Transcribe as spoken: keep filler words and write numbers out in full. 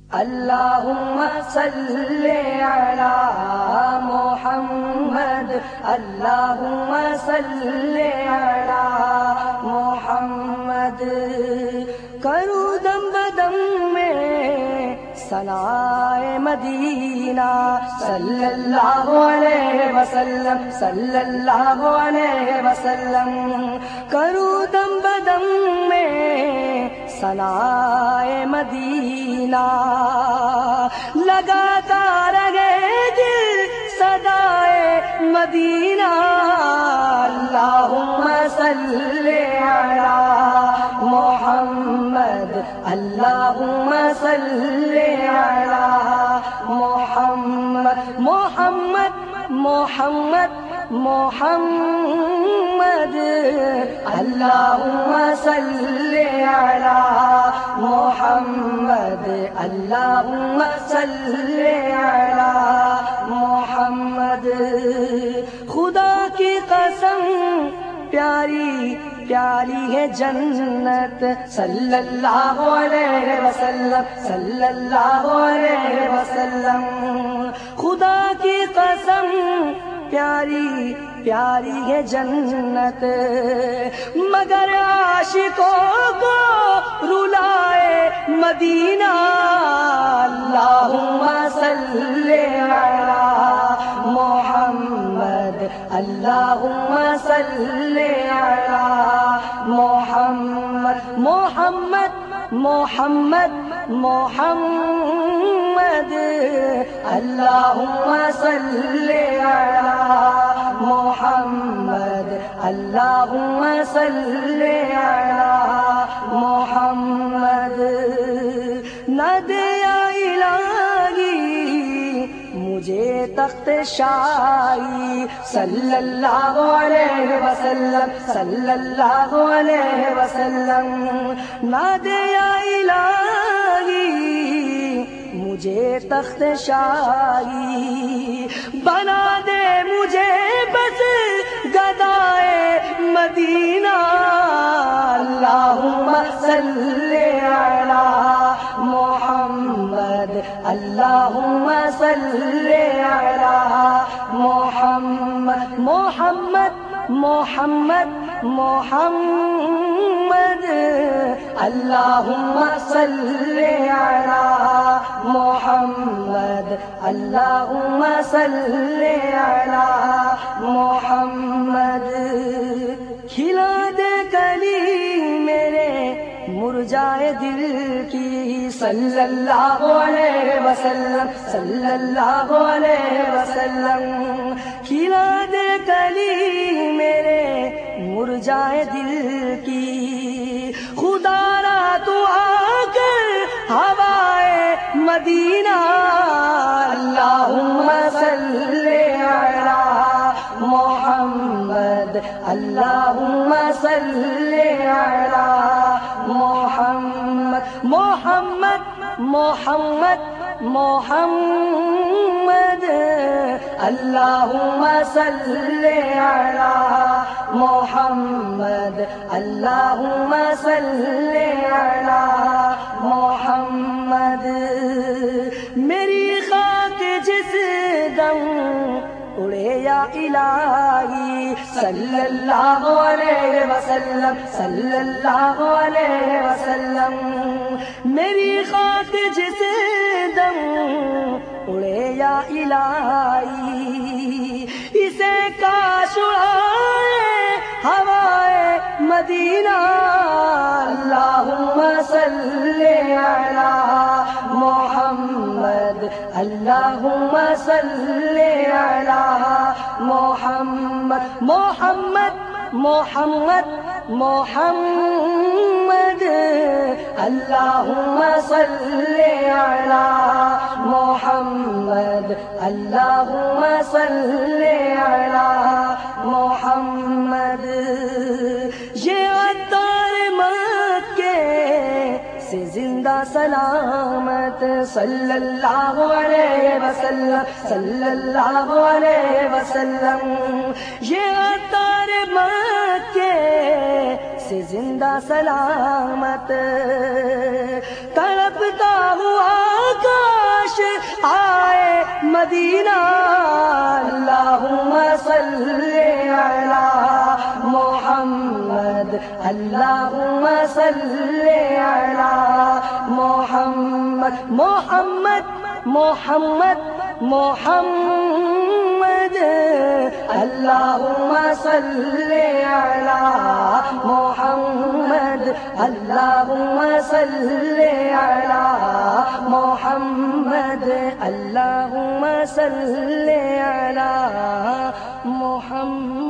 اللہم صل علی محمد، اللہم صل علی محمد. کروں دم بدم میں ثنائے مدینہ صلی اللہ علیہ وسلم، صلی اللہ علیہ وسلم. کروں دم بدم میں ثنائے مدینہ، لگاتا رہے دل صدائے مدینہ. اللہم صل علی محمد، اللہم صل علی محمد. محمد محمد محمد، اللہم صل علی محمد، اللہم صل علی محمد. خدا کی قسم پیاری پیاری ہے جنت صلی اللہ علیہ وسلم، صلی اللہ علیہ وسلم. خدا کی قسم پیاری پیاری ہے جنت، مگر عاشقوں کو رلائے مدینہ. اللہم صل علی محمد، اللہم صل علی محمد. محمد محمد محمد، اللہم صل علی محمد، اللہم صل علی محمد. نہ دیا الہی مجھے تخت شاہی صلی اللہ علیہ وسلم، صلی اللہ علیہ وسلم. نہ دیا الہی مجھے تخت شاہی، بنا دے مجھے بس گدائے مدینہ. اللہم صل علی محمد، اللہم صل علی محمد. محمد محمد محمد، اللہم صل علی محمد، اللہم صل علی محمد. کھلا دے کلی میرے مرجائے دل کی صلی اللہ علیہ وسلم، صلی اللہ علیہ وسلم. کھلا دے کلی میرے مرجائے دل کی، خدا را تو آ کر ہوائے مدینہ. اللہم صل علی محمد، اللہم صل علی محمد. محمد محمد محمد، اللہم صل علی محمد، اللہم صل علی محمد. میری خاک جس دم اڑے یا الہی صلی اللہ علیہ وسلم، صلی اللہ علیہ وسلم. میری خاک جس دم اڑے یا الہی، اسے کاش اڑائے ہوائے مدینہ. اللہم صل علی محمد، اللہم صل علی محمد. محمد محمد محمد، اللہم صل علی محمد، اللہم صل علی محمد. یہ عطار مکے سے زندہ سلامت صلی اللہ علیہ وسلم، صلی اللہ علیہ وسلم. یہ عطار مکے سے زندہ سلامت تڑپتا ہوا آئے مدینہ اللہم صلی علی محمد اللہم صلی علی محمد محمد محمد محمد اللہم صلی علی محمد اللہم صلی علی محمد اللہم صلی علی محمد